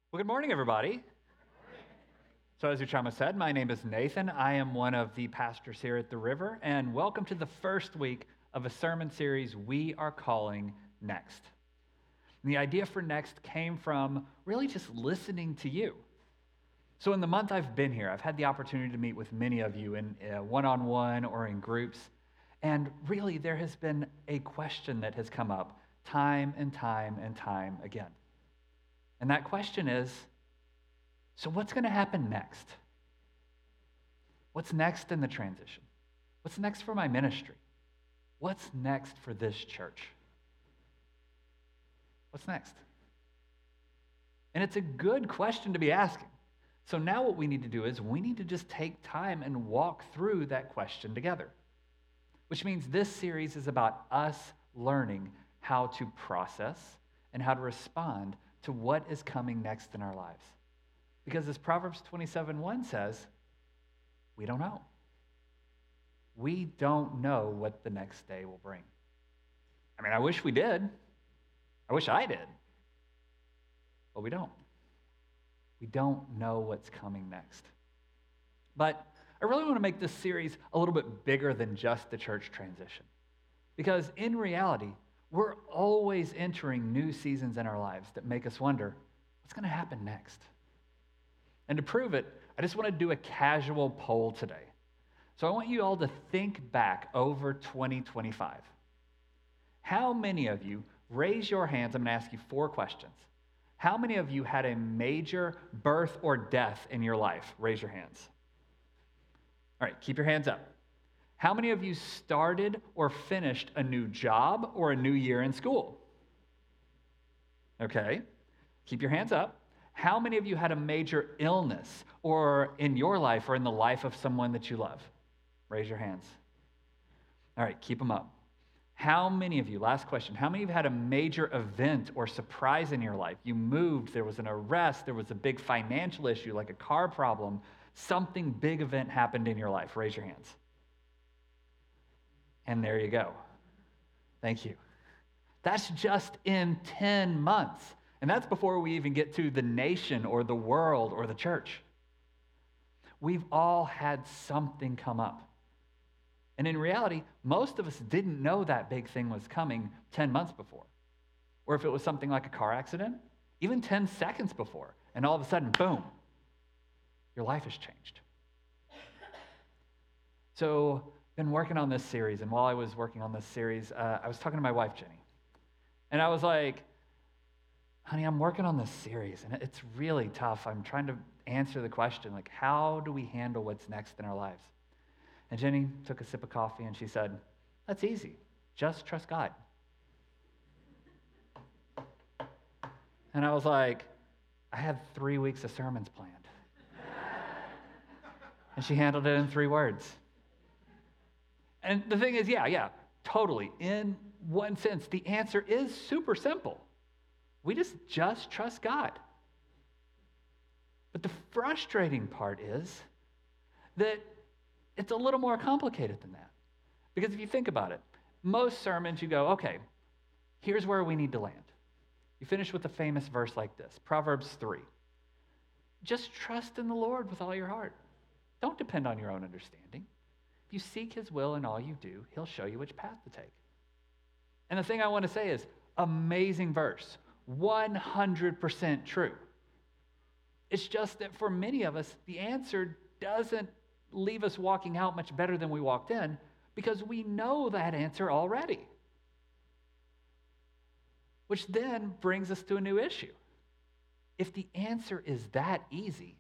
Well, good morning, everybody. So, as Uchama said, my name is Nathan. I am one of the pastors here at the River, and welcome to the first week of a sermon series we are calling Next. And the idea for Next came from really just listening to you. So, in the month I've been here, I've had the opportunity to meet with many of you in one-on-one or in groups, and really there has been a question that has come up time and time and time again. And that question is, so what's going to happen next? What's next in the transition? What's next for my ministry? What's next for this church? What's next? And it's a good question to be asking. So now what we need to do is we need to just take time and walk through that question together, which means this series is about us learning how to process and how to respond to what is coming next in our lives. Because as Proverbs 27:1 says, we don't know. We don't know what the next day will bring. I mean, I wish we did. I wish I did. But we don't. We don't know what's coming next. But I really want to make this series a little bit bigger than just the church transition. Because in reality, we're always entering new seasons in our lives that make us wonder, what's going to happen next? And to prove it, I just want to do a casual poll today. So I want you all to think back over 2025. How many of you, raise your hands, I'm going to ask you 4 questions. How many of you had a major birth or death in your life? Raise your hands. All right, keep your hands up. How many of you started or finished a new job or a new year in school? Okay, keep your hands up. How many of you had a major illness or in your life or in the life of someone that you love? Raise your hands. All right, keep them up. How many of you, last question, how many of you had a major event or surprise in your life? You moved, there was an arrest, there was a big financial issue like a car problem, something big event happened in your life. Raise your hands. And there you go. Thank you. That's just in 10 months. And that's before we even get to the nation or the world or the church. We've all had something come up. And in reality, most of us didn't know that big thing was coming 10 months before. Or if it was something like a car accident, even 10 seconds before. And all of a sudden, boom, your life has changed. So, been working on this series. And while I was working on this series, I was talking to my wife, Jenny. And I was like, honey, I'm working on this series, and it's really tough. I'm trying to answer the question, like, how do we handle what's next in our lives? And Jenny took a sip of coffee, and she said, that's easy. Just trust God. And I was like, I had 3 weeks of sermons planned. And she handled it in 3 words. And the thing is, yeah, totally. In one sense, the answer is super simple. We just trust God. But the frustrating part is that it's a little more complicated than that. Because if you think about it, most sermons you go, okay, here's where we need to land. You finish with a famous verse like this, Proverbs 3. Just trust in the Lord with all your heart. Don't depend on your own understanding. If you seek his will in all you do, he'll show you which path to take. And the thing I want to say is, amazing verse. 100% true. It's just that for many of us, the answer doesn't leave us walking out much better than we walked in because we know that answer already. Which then brings us to a new issue. If the answer is that easy,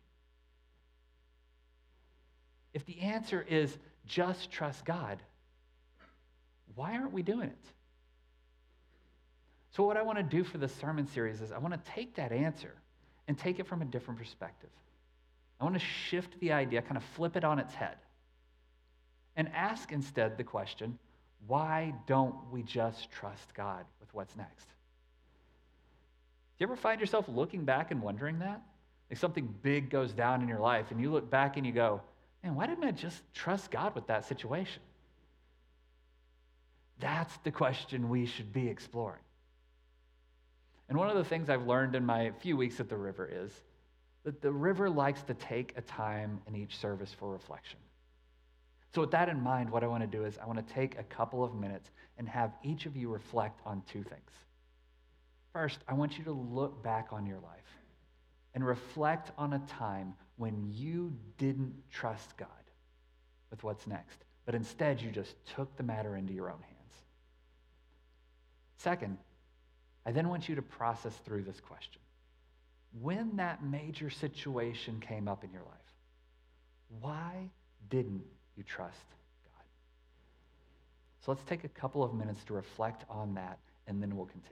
if the answer is just trust God, why aren't we doing it? So what I want to do for this sermon series is I want to take that answer and take it from a different perspective. I want to shift the idea, kind of flip it on its head, and ask instead the question, why don't we just trust God with what's next? Do you ever find yourself looking back and wondering that? Like something big goes down in your life and you look back and you go, man, why didn't I just trust God with that situation? That's the question we should be exploring. And one of the things I've learned in my few weeks at the river is that the river likes to take a time in each service for reflection. So with that in mind, what I want to do is I want to take a couple of minutes and have each of you reflect on two things. First, I want you to look back on your life and reflect on a time when you didn't trust God with what's next, but instead you just took the matter into your own hands. Second, I then want you to process through this question. When that major situation came up in your life, why didn't you trust God? So let's take a couple of minutes to reflect on that, and then we'll continue.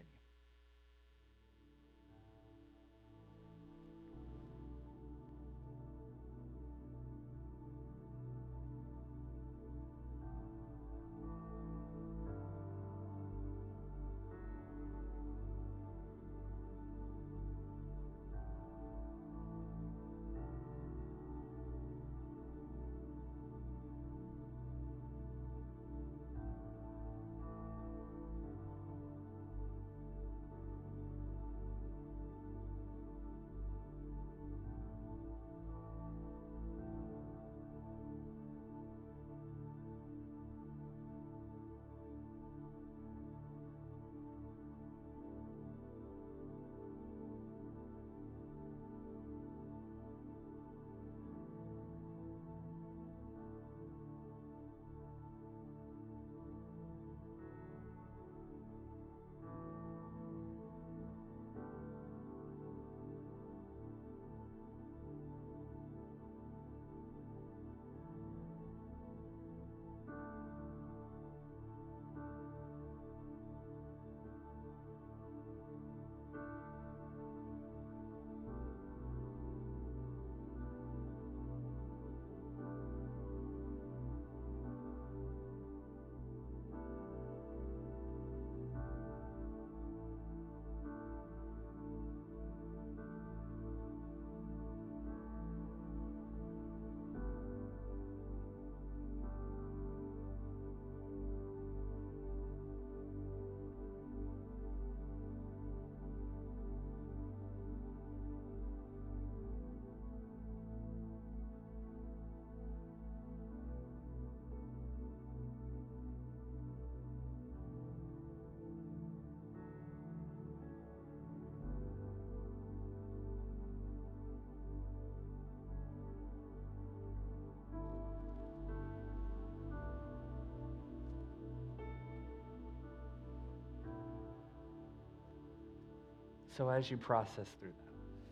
So as you process through that,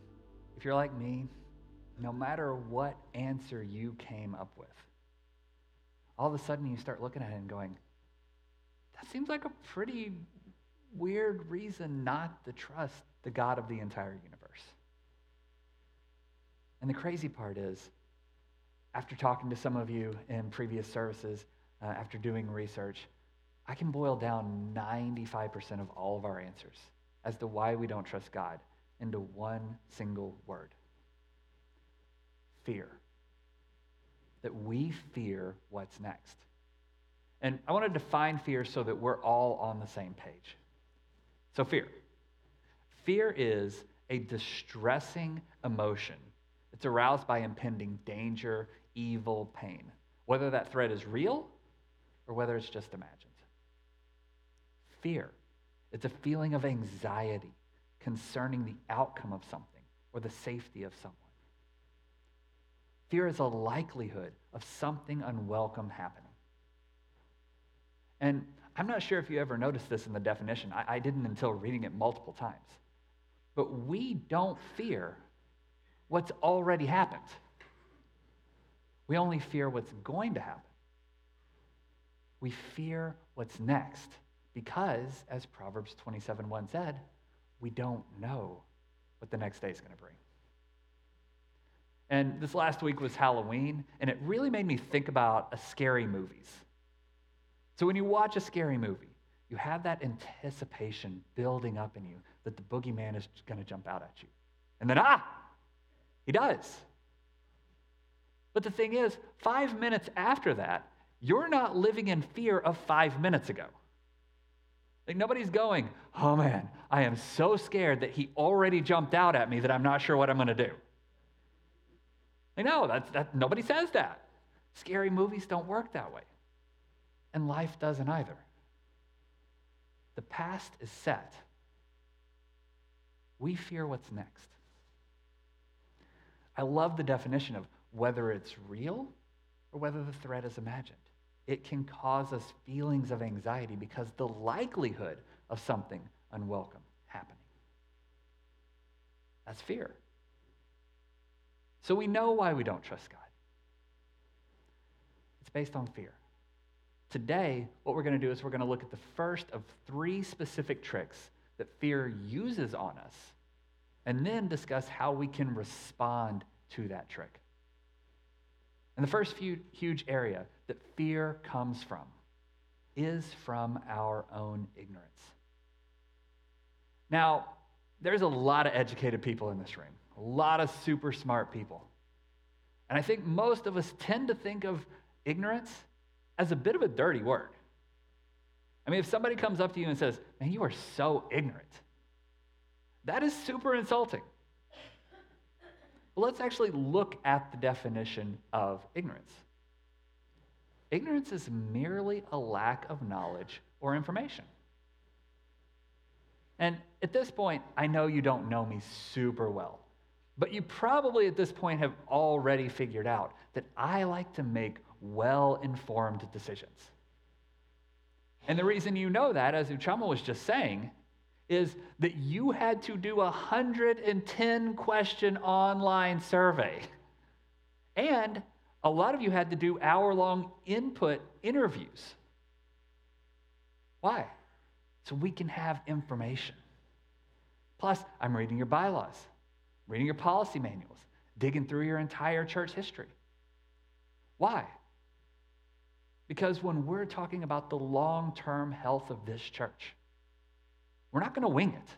if you're like me, no matter what answer you came up with, all of a sudden you start looking at it and going, that seems like a pretty weird reason not to trust the God of the entire universe. And the crazy part is, after talking to some of you in previous services, after doing research, I can boil down 95% of all of our answers as to why we don't trust God into one single word: fear. That we fear what's next. And I want to define fear so that we're all on the same page. So fear. Fear is a distressing emotion. It's aroused by impending danger, evil, pain, whether that threat is real or whether it's just imagined. Fear. It's a feeling of anxiety concerning the outcome of something or the safety of someone. Fear is a likelihood of something unwelcome happening. And I'm not sure if you ever noticed this in the definition. I didn't until reading it multiple times. But we don't fear what's already happened. We only fear what's going to happen. We fear what's next because, as Proverbs 27:1 said, we don't know what the next day is going to bring. And this last week was Halloween, and it really made me think about scary movies. So when you watch a scary movie, you have that anticipation building up in you that the boogeyman is going to jump out at you. And then, he does. But the thing is, 5 minutes after that, you're not living in fear of 5 minutes ago. Like nobody's going, oh man, I am so scared that he already jumped out at me that I'm not sure what I'm going to do. Like, no, nobody says that. Scary movies don't work that way. And life doesn't either. The past is set. We fear what's next. I love the definition of whether it's real or whether the threat is imagined. It can cause us feelings of anxiety because the likelihood of something unwelcome happening. That's fear. So we know why we don't trust God. It's based on fear. Today, what we're going to do is we're going to look at the first of 3 specific tricks that fear uses on us, and then discuss how we can respond to that trick. And the first huge area that fear comes from is from our own ignorance. Now, there's a lot of educated people in this room, a lot of super smart people. And I think most of us tend to think of ignorance as a bit of a dirty word. I mean, if somebody comes up to you and says, man, you are so ignorant, that is super insulting. Well, let's actually look at the definition of ignorance. Ignorance is merely a lack of knowledge or information. And at this point, I know you don't know me super well, but you probably at this point have already figured out that I like to make well-informed decisions. And the reason you know that, as Uchama was just saying, is that you had to do a 110-question online survey. And a lot of you had to do hour-long input interviews. Why? So we can have information. Plus, I'm reading your bylaws, reading your policy manuals, digging through your entire church history. Why? Because when we're talking about the long-term health of this church, we're not going to wing it.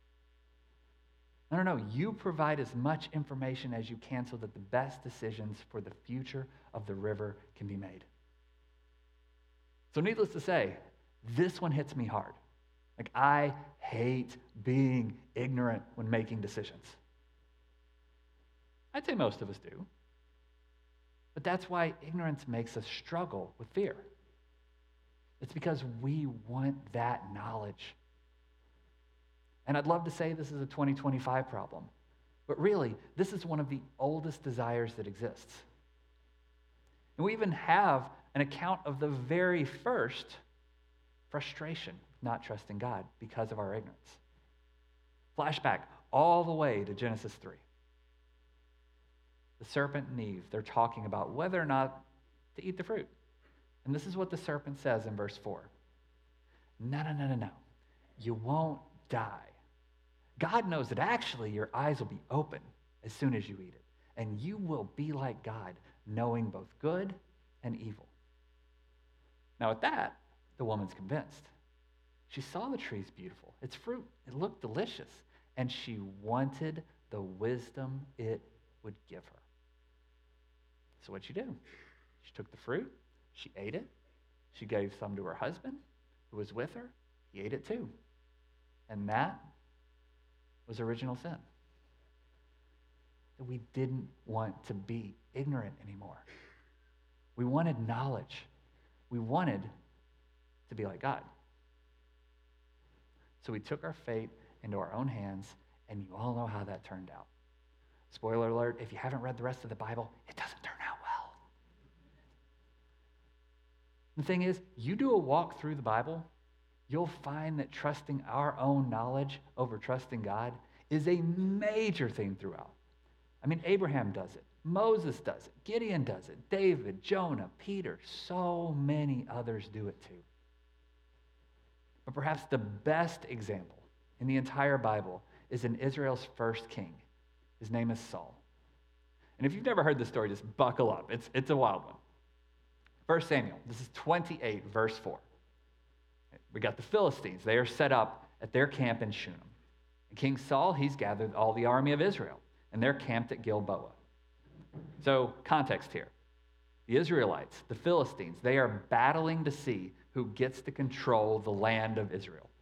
No. You provide as much information as you can so that the best decisions for the future of the river can be made. So needless to say, this one hits me hard. Like, I hate being ignorant when making decisions. I'd say most of us do. But that's why ignorance makes us struggle with fear. It's because we want that knowledge. And I'd love to say this is a 2025 problem, but really, this is one of the oldest desires that exists. And we even have an account of the very first frustration not trusting God because of our ignorance. Flashback all the way to Genesis 3. The serpent and Eve, they're talking about whether or not to eat the fruit. And this is what the serpent says in verse 4. No. You won't die. God knows that actually your eyes will be open as soon as you eat it, and you will be like God, knowing both good and evil. Now at that, the woman's convinced. She saw the tree's beautiful. Its fruit, it looked delicious, and she wanted the wisdom it would give her. So what'd she do? She took the fruit, she ate it, she gave some to her husband who was with her. He ate it too. And that was original sin. That we didn't want to be ignorant anymore. We wanted knowledge. We wanted to be like God. So we took our fate into our own hands, and you all know how that turned out. Spoiler alert, if you haven't read the rest of the Bible, it doesn't turn out well. The thing is, you do a walk through the Bible, you'll find that trusting our own knowledge over trusting God is a major theme throughout. I mean, Abraham does it. Moses does it. Gideon does it. David, Jonah, Peter, so many others do it too. But perhaps the best example in the entire Bible is in Israel's first king. His name is Saul. And if you've never heard this story, just buckle up. It's a wild one. 1 Samuel, this is 28, verse 4. We got the Philistines. They are set up at their camp in Shunem. And King Saul, he's gathered all the army of Israel, and they're camped at Gilboa. So, context here. The Israelites, the Philistines, they are battling to see who gets to control the land of Israel.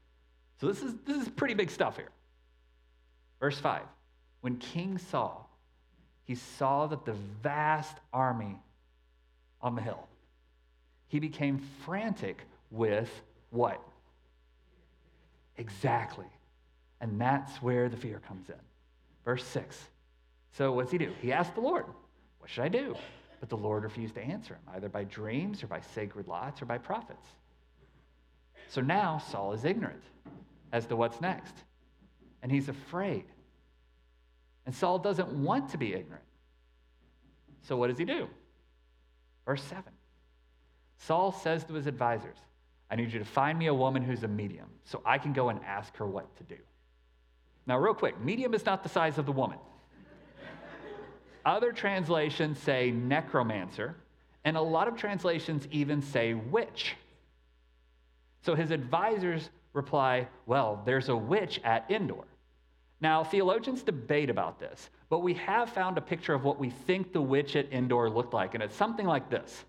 So this is pretty big stuff here. Verse 5. When King Saul, he saw that the vast army on the hill, he became frantic with what? Exactly. And that's where the fear comes in. Verse 6. So what's he do? He asked the Lord, what should I do? But the Lord refused to answer him, either by dreams or by sacred lots or by prophets. So now Saul is ignorant as to what's next. And he's afraid. And Saul doesn't want to be ignorant. So what does he do? Verse 7. Saul says to his advisors, I need you to find me a woman who's a medium so I can go and ask her what to do. Now, real quick, medium is not the size of the woman. Other translations say necromancer, and a lot of translations even say witch. So his advisors reply, well, there's a witch at Endor. Now, theologians debate about this, but we have found a picture of what we think the witch at Endor looked like, and it's something like this.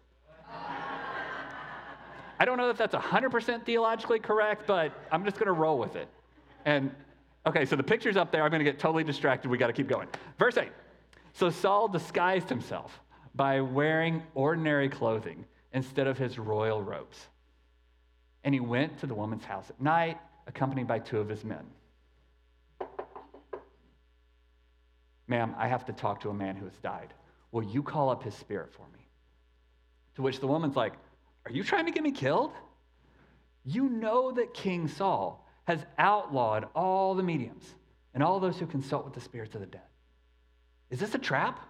I don't know if that's 100% theologically correct, but I'm just going to roll with it. And, okay, so the picture's up there. I'm going to get totally distracted. We got to keep going. Verse 8. So Saul disguised himself by wearing ordinary clothing instead of his royal robes. And he went to the woman's house at night, accompanied by 2 of his men. Ma'am, I have to talk to a man who has died. Will you call up his spirit for me? To which the woman's like, are you trying to get me killed? You know that King Saul has outlawed all the mediums and all those who consult with the spirits of the dead. Is this a trap?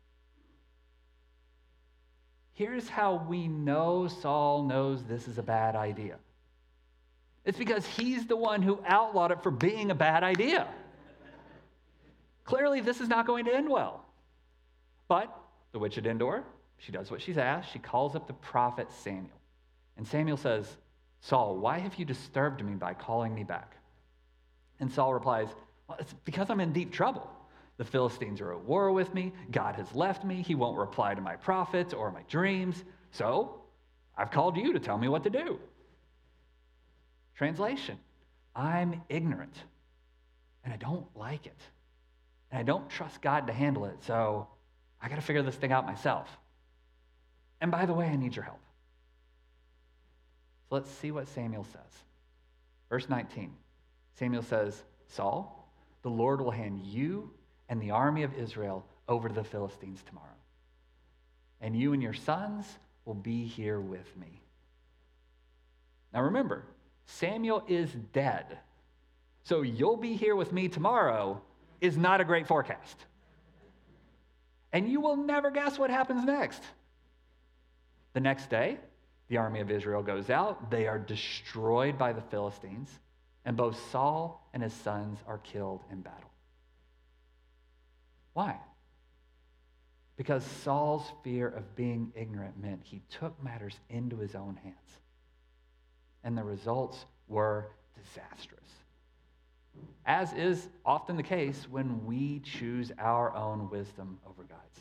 Here's how we know Saul knows this is a bad idea. It's because he's the one who outlawed it for being a bad idea. Clearly, this is not going to end well. But the witch at Endor, she does what she's asked. She calls up the prophet Samuel. And Samuel says, Saul, why have you disturbed me by calling me back? And Saul replies, well, it's because I'm in deep trouble. The Philistines are at war with me. God has left me. He won't reply to my prophets or my dreams. So I've called you to tell me what to do. Translation, I'm ignorant, and I don't like it. And I don't trust God to handle it, so I got to figure this thing out myself. And by the way, I need your help. So let's see what Samuel says. Verse 19, Samuel says, Saul, the Lord will hand you and the army of Israel over to the Philistines tomorrow. And you and your sons will be here with me. Now remember, Samuel is dead. So you'll be here with me tomorrow is not a great forecast. And you will never guess what happens next. The next day, the army of Israel goes out. They are destroyed by the Philistines, and both Saul and his sons are killed in battle. Why? Because Saul's fear of being ignorant meant he took matters into his own hands. And the results were disastrous. As is often the case when we choose our own wisdom over God's.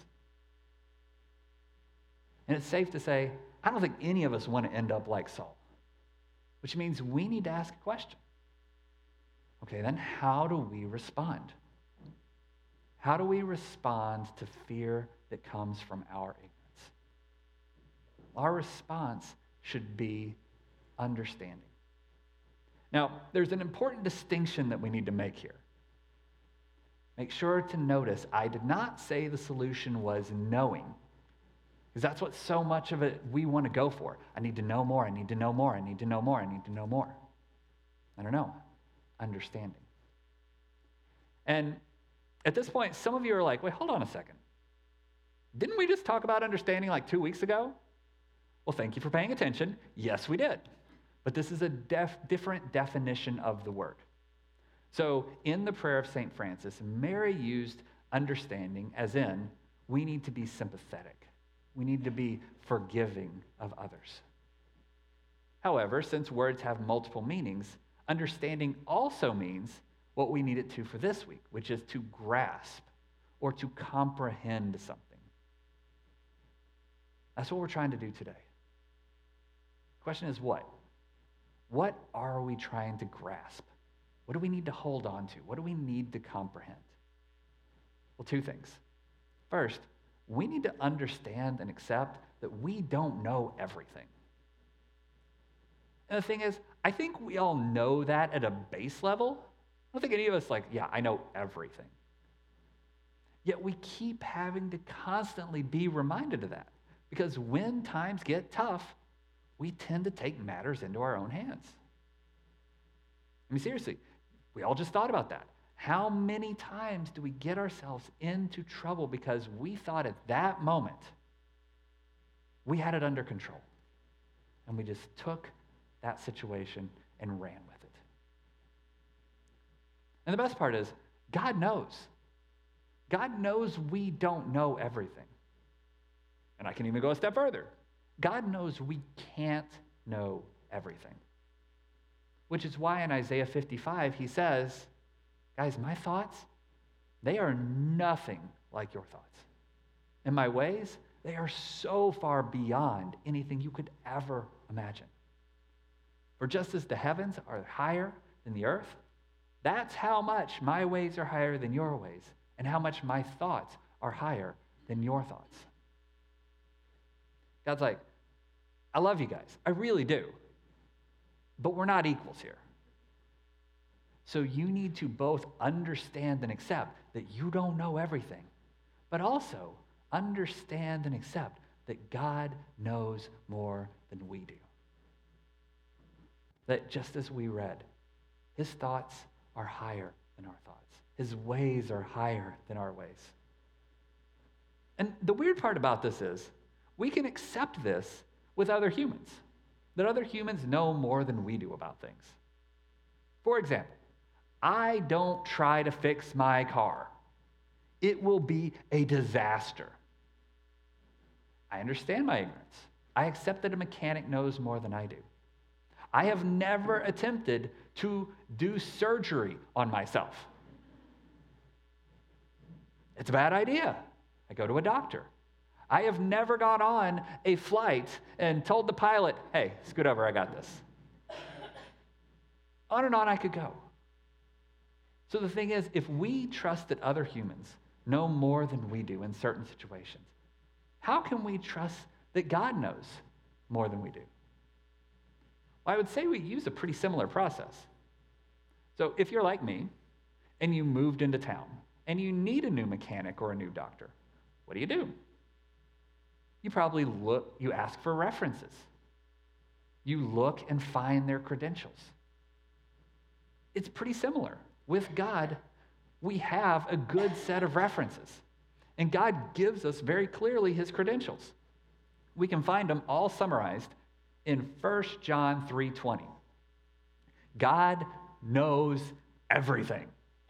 And it's safe to say, I don't think any of us want to end up like Saul, which means we need to ask a question. Okay, then how do we respond? How do we respond to fear that comes from our ignorance? Our response should be understanding. Now, there's an important distinction that we need to make here. Make sure to notice, I did not say the solution was knowing, because that's what so much of it we want to go for. I need to know more, I need to know more, I need to know more, I need to know more. I don't know. Understanding. And at this point, some of you are like, wait, hold on a second. Didn't we just talk about understanding like 2 weeks ago? Well, thank you for paying attention. Yes, we did. But this is a different definition of the word. So in the prayer of St. Francis, Mary used understanding as in we need to be sympathetic. We need to be forgiving of others. However, since words have multiple meanings, understanding also means what we need it to for this week, which is to grasp or to comprehend something. That's what we're trying to do today. The question is what? What are we trying to grasp? What do we need to hold on to? What do we need to comprehend? Well, two things. First, we need to understand and accept that we don't know everything. And the thing is, I think we all know that at a base level. I don't think any of us yeah, I know everything. Yet we keep having to constantly be reminded of that. Because when times get tough, we tend to take matters into our own hands. I mean, seriously, we all just thought about that. How many times do we get ourselves into trouble because we thought at that moment we had it under control, and we just took that situation and ran with it? And the best part is, God knows. God knows we don't know everything. And I can even go a step further. God knows we can't know everything. Which is why in Isaiah 55, he says, guys, my thoughts, they are nothing like your thoughts. And my ways, they are so far beyond anything you could ever imagine. For just as the heavens are higher than the earth, that's how much my ways are higher than your ways, and how much my thoughts are higher than your thoughts. God's like, I love you guys. I really do. But we're not equals here. So you need to both understand and accept that you don't know everything, but also understand and accept that God knows more than we do. That just as we read, his thoughts are higher than our thoughts. His ways are higher than our ways. And the weird part about this is, we can accept this with other humans, that other humans know more than we do about things. For example, I don't try to fix my car. It will be a disaster. I understand my ignorance. I accept that a mechanic knows more than I do. I have never attempted to do surgery on myself. It's a bad idea. I go to a doctor. I have never gone on a flight and told the pilot, hey, scoot over, I got this. On and on I could go. So the thing is, if we trust that other humans know more than we do in certain situations, how can we trust that God knows more than we do? Well, I would say we use a pretty similar process. So if you're like me and you moved into town and you need a new mechanic or a new doctor, what do? You probably you ask for references. You look and find their credentials. It's pretty similar. With God, we have a good set of references. And God gives us very clearly his credentials. We can find them all summarized in 1 John 3:20. God knows everything.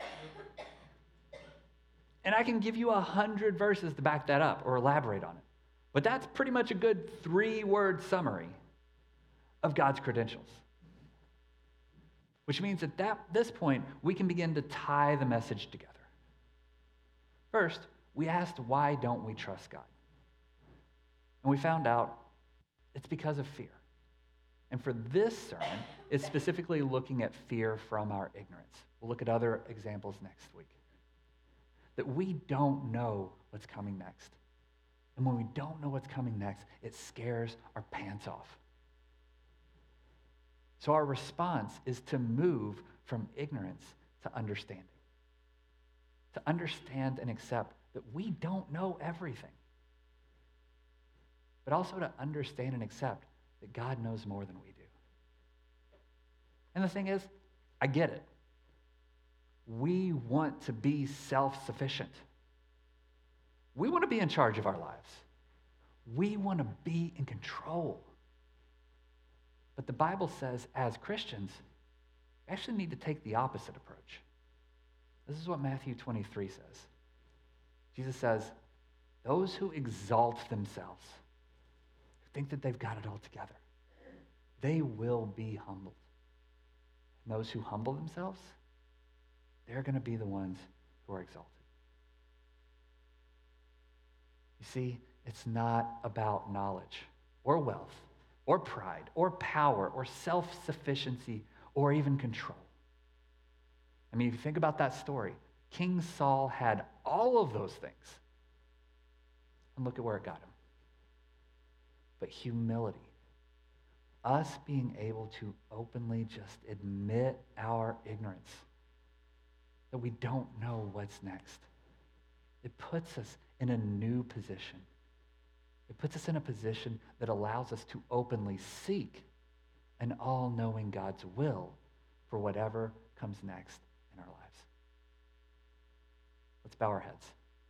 And I can give you 100 verses to back that up or elaborate on it. But that's pretty much a good 3-word summary of God's credentials. Which means at this point, we can begin to tie the message together. First, we asked, why don't we trust God? And we found out it's because of fear. And for this sermon, it's specifically looking at fear from our ignorance. We'll look at other examples next week. That we don't know what's coming next. And when we don't know what's coming next, it scares our pants off. So our response is to move from ignorance to understanding. To understand and accept that we don't know everything. But also to understand and accept that God knows more than we do. And the thing is, I get it. We want to be self-sufficient. We want to be in charge of our lives. We want to be in control. But the Bible says, as Christians, we actually need to take the opposite approach. This is what Matthew 23 says. Jesus says, those who exalt themselves, who think that they've got it all together, they will be humbled. And those who humble themselves, they're going to be the ones who are exalted. You see, it's not about knowledge or wealth or pride or power or self-sufficiency or even control. I mean, if you think about that story, King Saul had all of those things. And look at where it got him. But humility, us being able to openly just admit our ignorance, that we don't know what's next. It puts us in a new position. It puts us in a position that allows us to openly seek an all-knowing God's will for whatever comes next in our lives. Let's bow our heads.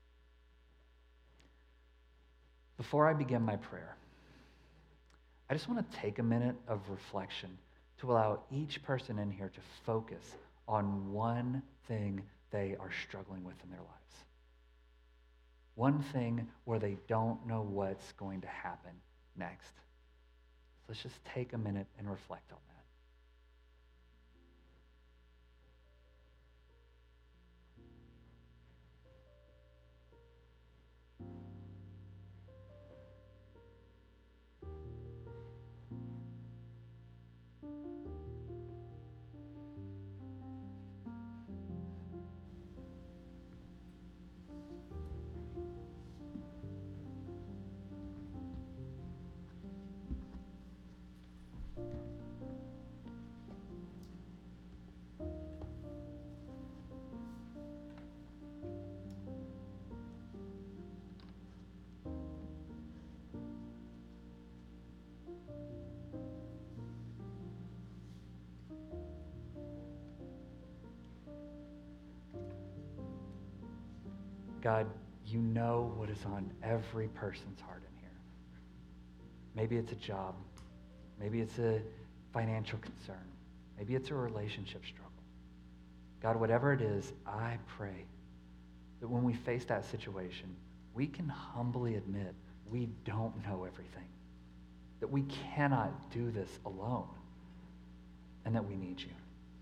Before I begin my prayer, I just want to take a minute of reflection to allow each person in here to focus on one thing they are struggling with in their lives. One thing where they don't know what's going to happen next. So let's just take a minute and reflect on that. God, you know what is on every person's heart in here. Maybe it's a job. Maybe it's a financial concern. Maybe it's a relationship struggle. God, whatever it is, I pray that when we face that situation, we can humbly admit we don't know everything, that we cannot do this alone, and that we need you.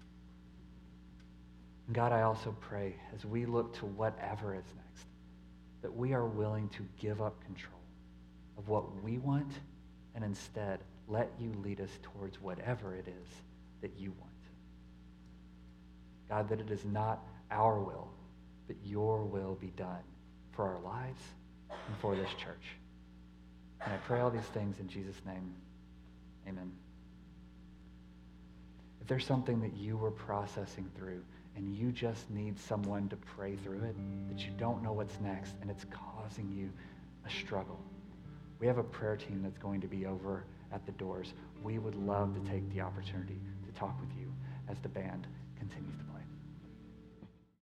And God, I also pray as we look to whatever is next, that we are willing to give up control of what we want and instead let you lead us towards whatever it is that you want. God, that it is not our will, but your will be done for our lives and for this church. And I pray all these things in Jesus' name. Amen. If there's something that you were processing through and you just need someone to pray through it, that you don't know what's next and it's causing you a struggle, we have a prayer team that's going to be over at the doors. We would love to take the opportunity to talk with you as the band continues to